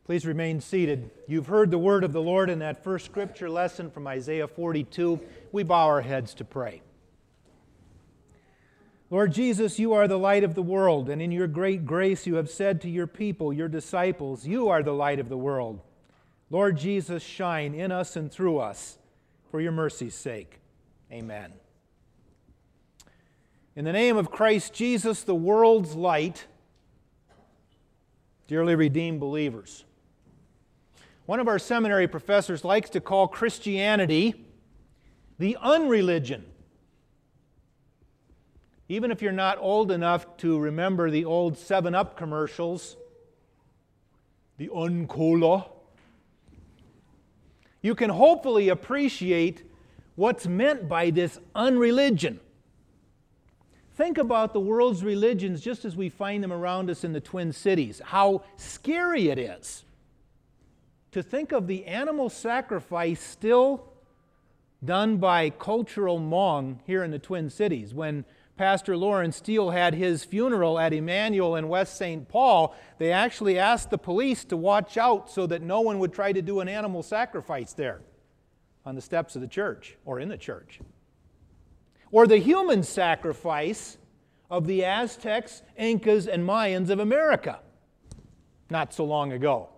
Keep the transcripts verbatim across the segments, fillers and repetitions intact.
Please remain seated. You've heard the word of the Lord in that first scripture lesson from Isaiah forty-two. We bow our heads to pray. Lord Jesus, you are the light of the world, and in your great grace you have said to your people, your disciples, you are the light of the world. Lord Jesus, shine in us and through us for your mercy's sake. Amen. In the name of Christ Jesus, the world's light, dearly redeemed believers. One of our seminary professors likes to call Christianity the unreligion. Even if you're not old enough to remember the old seven up commercials, the Uncola, you can hopefully appreciate what's meant by this unreligion. Think about the world's religions just as we find them around us in the Twin Cities. How scary it is to think of the animal sacrifice still done by cultural Hmong here in the Twin Cities. When Pastor Lawrence Steele had his funeral at Emmanuel in West Saint Paul, they actually asked the police to watch out so that no one would try to do an animal sacrifice there on the steps of the church or in the church. Or the human sacrifice of the Aztecs, Incas, and Mayans of America not so long ago.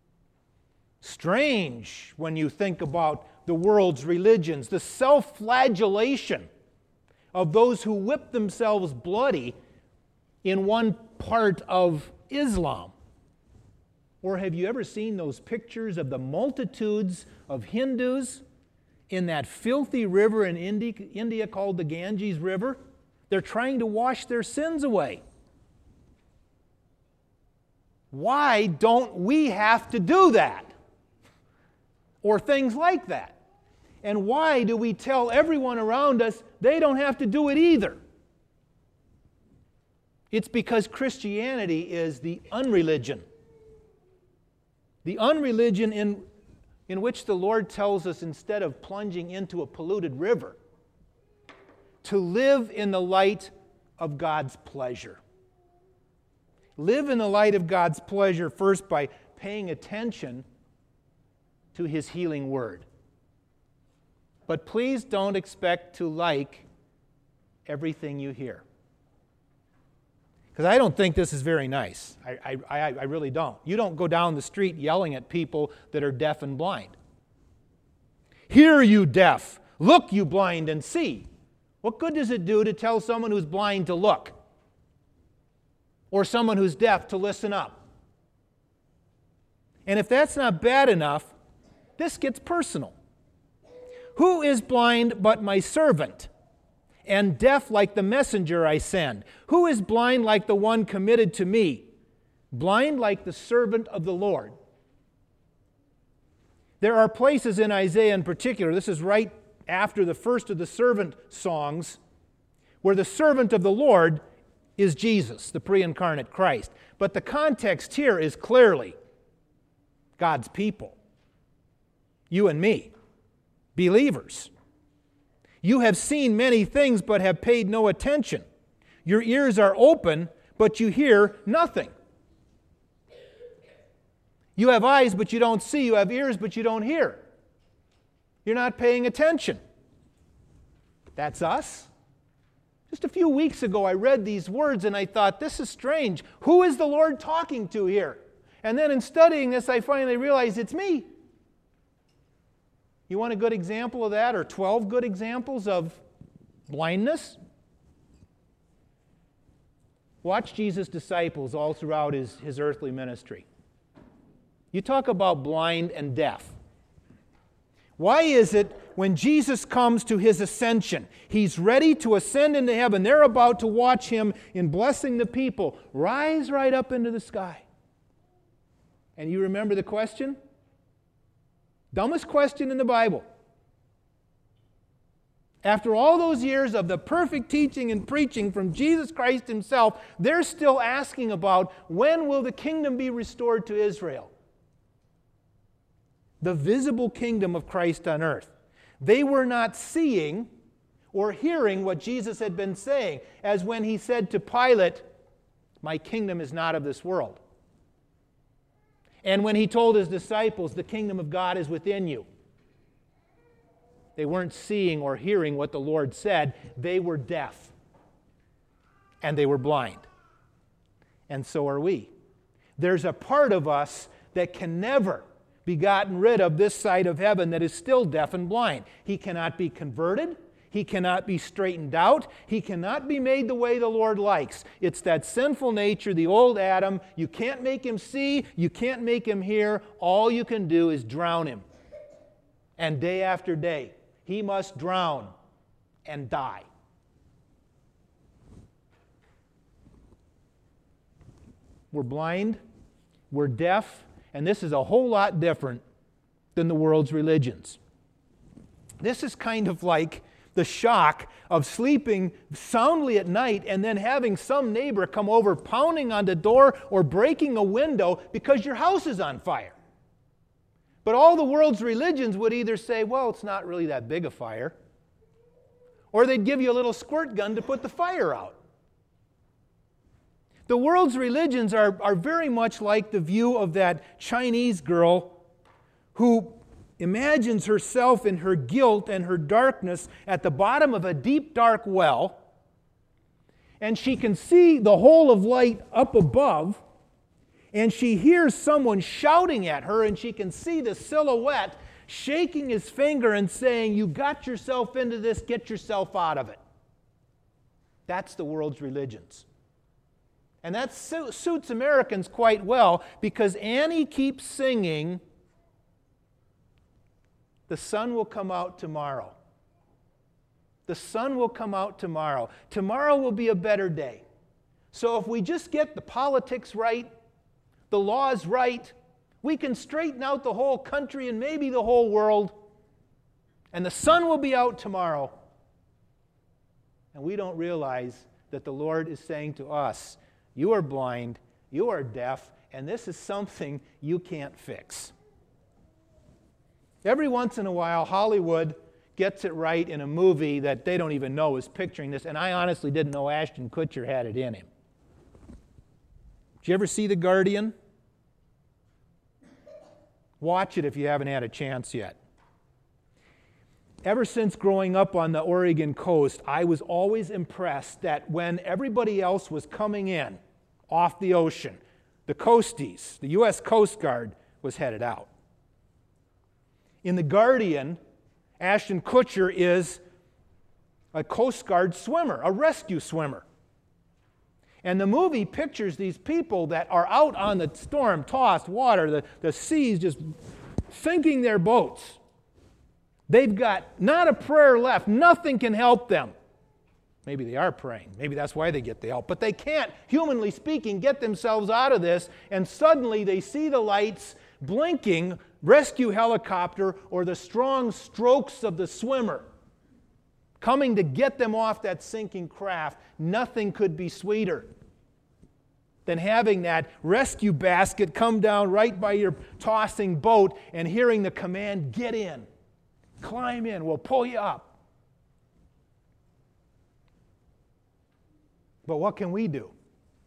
Strange when you think about the world's religions, the self-flagellation of those who whip themselves bloody in one part of Islam. Or have you ever seen those pictures of the multitudes of Hindus in that filthy river in India called the Ganges River? They're trying to wash their sins away. Why don't we have to do that? Or things like that? And why do we tell everyone around us they don't have to do it either? It's because Christianity is the unreligion. The unreligion in, in which the Lord tells us, instead of plunging into a polluted river, to live in the light of God's pleasure. Live in the light of God's pleasure first by paying attention to His healing word. But please don't expect to like everything you hear. Because I don't think this is very nice. I, I, I really don't. You don't go down the street yelling at people that are deaf and blind. Hear, you deaf. Look, you blind, and see. What good does it do to tell someone who's blind to look? Or someone who's deaf to listen up? And if that's not bad enough, this gets personal. Who is blind but my servant, and deaf like the messenger I send? Who is blind like the one committed to me, blind like the servant of the Lord? There are places in Isaiah in particular, this is right after the first of the servant songs, where the servant of the Lord is Jesus, the pre-incarnate Christ. But the context here is clearly God's people. You and me, believers. You have seen many things but have paid no attention. Your ears are open, but you hear nothing. You have eyes, but you don't see. You have ears, but you don't hear. You're not paying attention. That's us. Just a few weeks ago, I read these words and I thought, this is strange. Who is the Lord talking to here? And then in studying this, I finally realized it's me. You want a good example of that, or twelve good examples of blindness? Watch Jesus' disciples all throughout his, his earthly ministry. You talk about blind and deaf. Why is it when Jesus comes to His ascension, He's ready to ascend into heaven, they're about to watch Him in blessing the people, rise right up into the sky? And you remember the question? Dumbest question in the Bible. After all those years of the perfect teaching and preaching from Jesus Christ Himself, they're still asking about, when will the kingdom be restored to Israel? The visible kingdom of Christ on earth. They were not seeing or hearing what Jesus had been saying, as when He said to Pilate, "My kingdom is not of this world." And when he told his disciples, the kingdom of God is within you, they weren't seeing or hearing what the Lord said. They were deaf. And they were blind. And so are we. There's a part of us that can never be gotten rid of this side of heaven that is still deaf and blind. He cannot be converted. He cannot be straightened out. He cannot be made the way the Lord likes. It's that sinful nature, the old Adam. You can't make him see. You can't make him hear. All you can do is drown him. And day after day, he must drown and die. We're blind, we're deaf, and this is a whole lot different than the world's religions. This is kind of like the shock of sleeping soundly at night and then having some neighbor come over pounding on the door or breaking a window because your house is on fire. But all the world's religions would either say, well, it's not really that big a fire, or they'd give you a little squirt gun to put the fire out. The world's religions are, are very much like the view of that Chinese girl who imagines herself in her guilt and her darkness at the bottom of a deep, dark well, and she can see the hole of light up above, and she hears someone shouting at her, and she can see the silhouette shaking his finger and saying, you got yourself into this, get yourself out of it. That's the world's religions. And that su- suits Americans quite well, because Annie keeps singing, the sun will come out tomorrow. The sun will come out tomorrow. Tomorrow will be a better day. So if we just get the politics right, the laws right, we can straighten out the whole country and maybe the whole world, and the sun will be out tomorrow. And we don't realize that the Lord is saying to us, you are blind, you are deaf, and this is something you can't fix. Every once in a while, Hollywood gets it right in a movie that they don't even know is picturing this, and I honestly didn't know Ashton Kutcher had it in him. Did you ever see The Guardian? Watch it if you haven't had a chance yet. Ever since growing up on the Oregon coast, I was always impressed that when everybody else was coming in off the ocean, the coasties, the U S Coast Guard, was headed out. In The Guardian, Ashton Kutcher is a Coast Guard swimmer, a rescue swimmer. And the movie pictures these people that are out on the storm-tossed water, the, the seas just sinking their boats. They've got not a prayer left. Nothing can help them. Maybe they are praying. Maybe that's why they get the help. But they can't, humanly speaking, get themselves out of this. And suddenly they see the lights blinking, rescue helicopter, or the strong strokes of the swimmer coming to get them off that sinking craft. Nothing could be sweeter than having that rescue basket come down right by your tossing boat and hearing the command, get in, climb in, we'll pull you up. But what can we do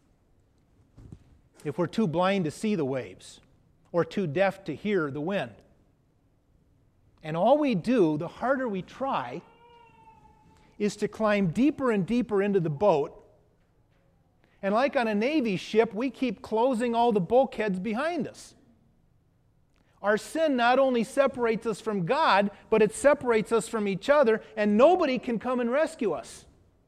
if we're too blind to see the waves or too deaf to hear the wind? And all we do, the harder we try, is to climb deeper and deeper into the boat. And like on a Navy ship, we keep closing all the bulkheads behind us. Our sin not only separates us from God, but it separates us from each other, and nobody can come and rescue us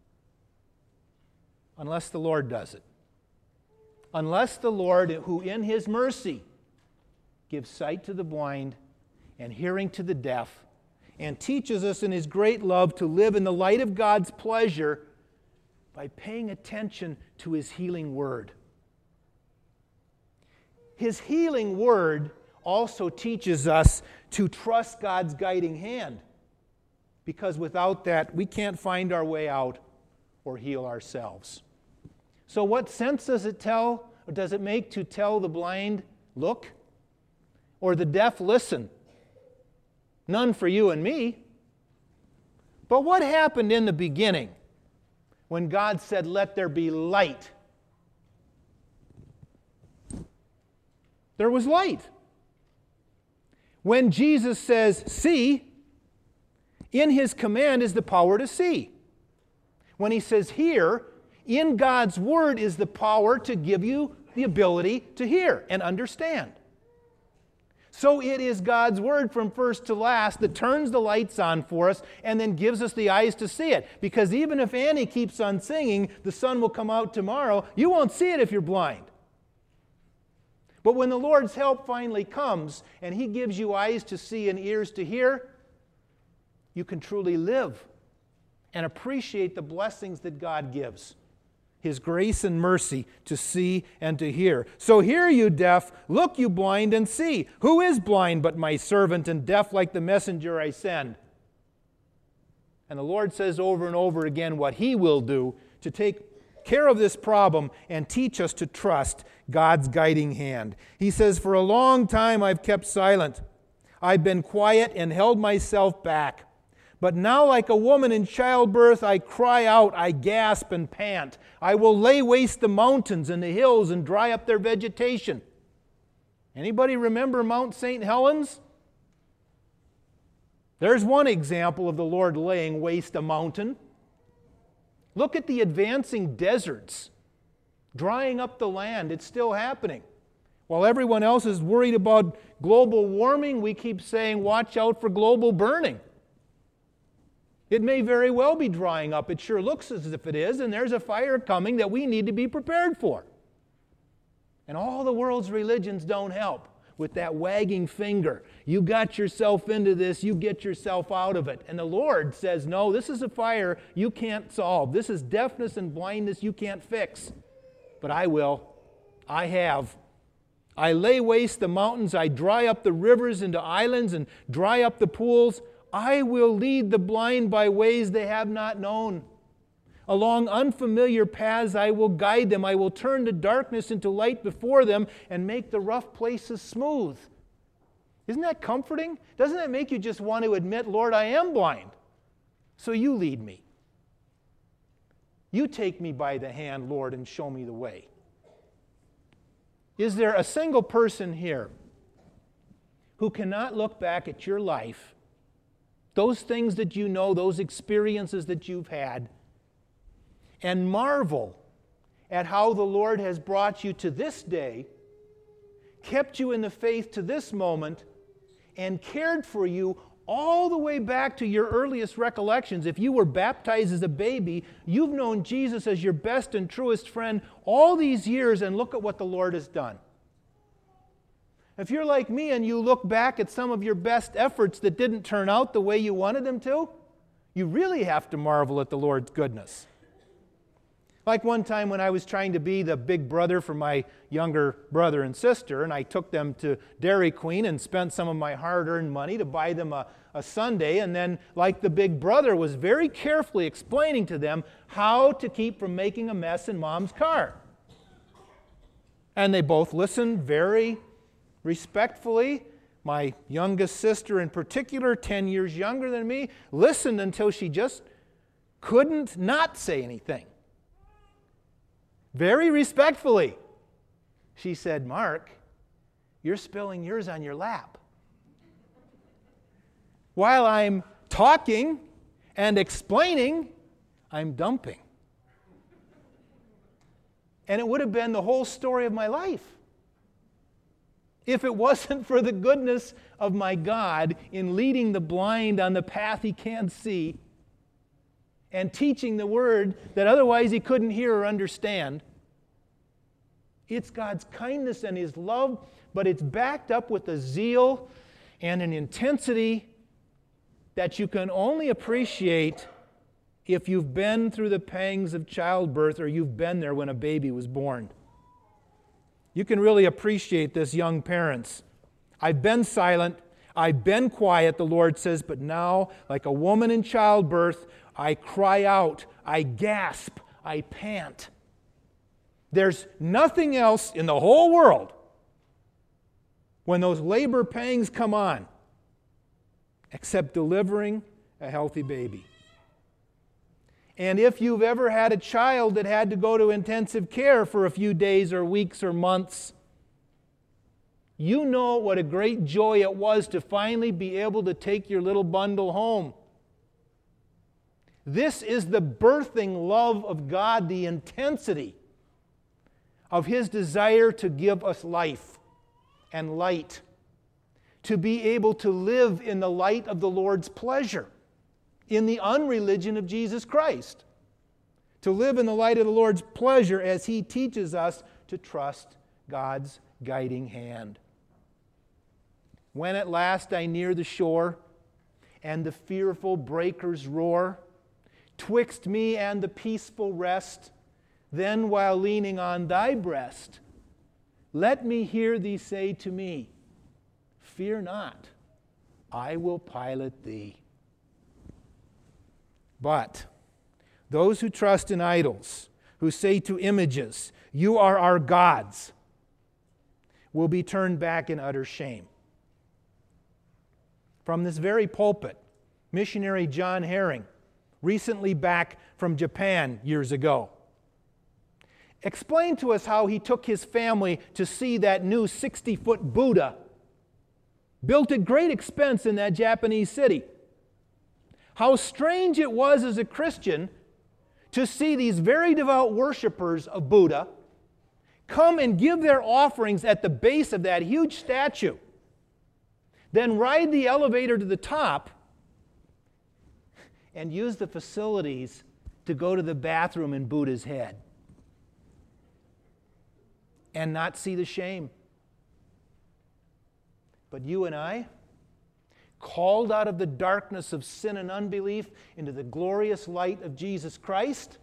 unless the Lord does it. Unless the Lord, who in His mercy gives sight to the blind and hearing to the deaf, and teaches us in His great love to live in the light of God's pleasure by paying attention to His healing word. His healing word also teaches us to trust God's guiding hand, because without that, we can't find our way out or heal ourselves. So what sense does it tell, or does it make to tell the blind, look, or the deaf, listen? None for you and me. But what happened in the beginning when God said, let there be light? There was light. When Jesus says, see, in His command is the power to see. When He says hear, in God's Word is the power to give you the ability to hear and understand. So it is God's Word from first to last that turns the lights on for us and then gives us the eyes to see it. Because even if Annie keeps on singing, the sun will come out tomorrow, you won't see it if you're blind. But when the Lord's help finally comes and He gives you eyes to see and ears to hear, you can truly live and appreciate the blessings that God gives. His grace and mercy to see and to hear. So hear, you deaf, look, you blind, and see. Who is blind but my servant, and deaf like the messenger I send? And the Lord says over and over again what He will do to take care of this problem and teach us to trust God's guiding hand. He says, for a long time I've kept silent. I've been quiet and held myself back. But now, like a woman in childbirth, I cry out, I gasp and pant. I will lay waste the mountains and the hills and dry up their vegetation. Anybody remember Mount Saint Helens? There's one example of the Lord laying waste a mountain. Look at the advancing deserts, drying up the land. It's still happening. While everyone else is worried about global warming, we keep saying, watch out for global burning. It may very well be drying up. It sure looks as if it is, and there's a fire coming that we need to be prepared for. And all the world's religions don't help with that wagging finger. You got yourself into this, you get yourself out of it. And the Lord says, no, this is a fire you can't solve. This is deafness and blindness you can't fix. But I will. I have. I lay waste the mountains. I dry up the rivers into islands and dry up the pools. I will lead the blind by ways they have not known. Along unfamiliar paths I will guide them. I will turn the darkness into light before them and make the rough places smooth. Isn't that comforting? Doesn't that make you just want to admit, Lord, I am blind, so you lead me. You take me by the hand, Lord, and show me the way. Is there a single person here who cannot look back at your life, those things that you know, those experiences that you've had, and marvel at how the Lord has brought you to this day, kept you in the faith to this moment, and cared for you all the way back to your earliest recollections? If you were baptized as a baby, you've known Jesus as your best and truest friend all these years, and look at what the Lord has done. If you're like me and you look back at some of your best efforts that didn't turn out the way you wanted them to, you really have to marvel at the Lord's goodness. Like one time when I was trying to be the big brother for my younger brother and sister, and I took them to Dairy Queen and spent some of my hard-earned money to buy them a, a sundae, and then, like the big brother, was very carefully explaining to them how to keep from making a mess in Mom's car. And they both listened very respectfully. My youngest sister in particular, ten years younger than me, listened until she just couldn't not say anything. Very respectfully, she said, Mark, you're spilling yours on your lap. While I'm talking and explaining, I'm dumping. And it would have been the whole story of my life if it wasn't for the goodness of my God in leading the blind on the path he can't see and teaching the word that otherwise he couldn't hear or understand. It's God's kindness and His love, but it's backed up with a zeal and an intensity that you can only appreciate if you've been through the pangs of childbirth or you've been there when a baby was born. You can really appreciate this, young parents. I've been silent, I've been quiet, the Lord says, but now, like a woman in childbirth, I cry out, I gasp, I pant. There's nothing else in the whole world when those labor pangs come on except delivering a healthy baby. And if you've ever had a child that had to go to intensive care for a few days or weeks or months, You know what a great joy it was to finally be able to take your little bundle home. This is the birthing love of God, the intensity of His desire to give us life and light, to be able to live in the light of the Lord's pleasure, in the unreligion of Jesus Christ, to live in the light of the Lord's pleasure as He teaches us to trust God's guiding hand. When at last I near the shore, and the fearful breakers roar, twixt me and the peaceful rest, then while leaning on thy breast, let me hear thee say to me, fear not, I will pilot thee. But those who trust in idols, who say to images, you are our gods, will be turned back in utter shame. From this very pulpit, missionary John Herring, recently back from Japan years ago, explained to us how he took his family to see that new sixty-foot Buddha built at great expense in that Japanese city. How strange it was as a Christian to see these very devout worshipers of Buddha come and give their offerings at the base of that huge statue, then ride the elevator to the top and use the facilities to go to the bathroom in Buddha's head and not see the shame. But you and I, called out of the darkness of sin and unbelief into the glorious light of Jesus Christ,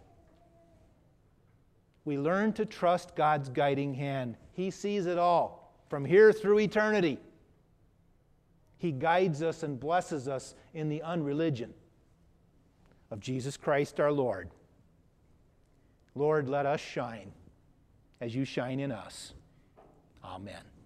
we learn to trust God's guiding hand. He sees it all from here through eternity. He guides us and blesses us in the unreligion of Jesus Christ our Lord. Lord, let us shine as you shine in us. Amen.